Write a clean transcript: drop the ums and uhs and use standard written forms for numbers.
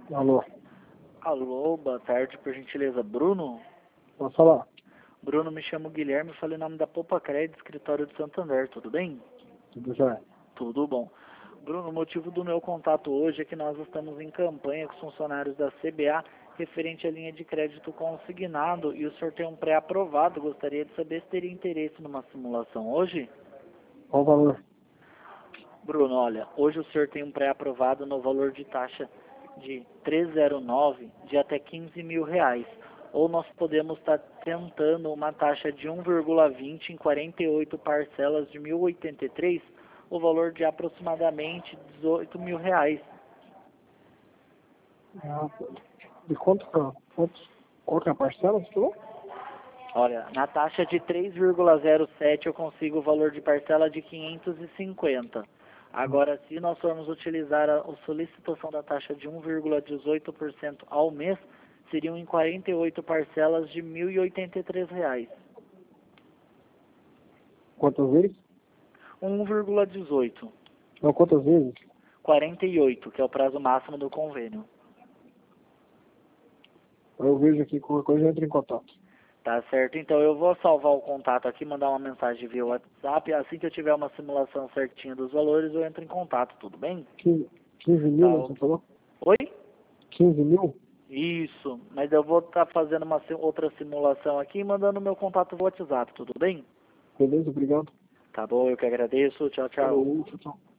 Alô, Alô, boa tarde, por gentileza. Bruno? posso falar? Bruno, me chamo Guilherme, falei em nome da Poupa Crédito, escritório de Santander, tudo bem? Tudo já. Tudo bom. Bruno, o motivo do meu contato hoje é que nós estamos em campanha com os funcionários da CBA referente à linha de crédito consignado e o senhor tem um pré-aprovado. Gostaria de saber se teria interesse numa simulação hoje? Qual o valor? Bruno, olha, hoje o senhor tem um pré-aprovado no valor de taxa de 309 de até 15 mil reais. Ou nós podemos estar tentando uma taxa de 1,20 em 48 parcelas de 1.083, o valor de aproximadamente 18 mil reais. Ah, de qual que é a parcela, você falou? Olha, na taxa de 3,07 eu consigo o valor de parcela de 550. Agora, se nós formos utilizar a solicitação da taxa de 1,18% ao mês, seriam em 48 parcelas de R$ 1.083. Quantas vezes? 1,18. Não, quantas vezes? 48, que é o prazo máximo do convênio. Eu vejo aqui, qualquer coisa eu entro em contato. Tá certo? Então eu vou salvar o contato aqui, mandar uma mensagem via WhatsApp. Assim que eu tiver uma simulação certinha dos valores, eu entro em contato, tudo bem? 15 Tá, mil, né, você falou? Oi? 15 mil? Isso, mas eu vou estar fazendo uma outra simulação aqui e mandando meu contato via WhatsApp, tudo bem? Beleza, obrigado. Tá bom, eu que agradeço. Tchau, tchau. Falou, tchau, tchau.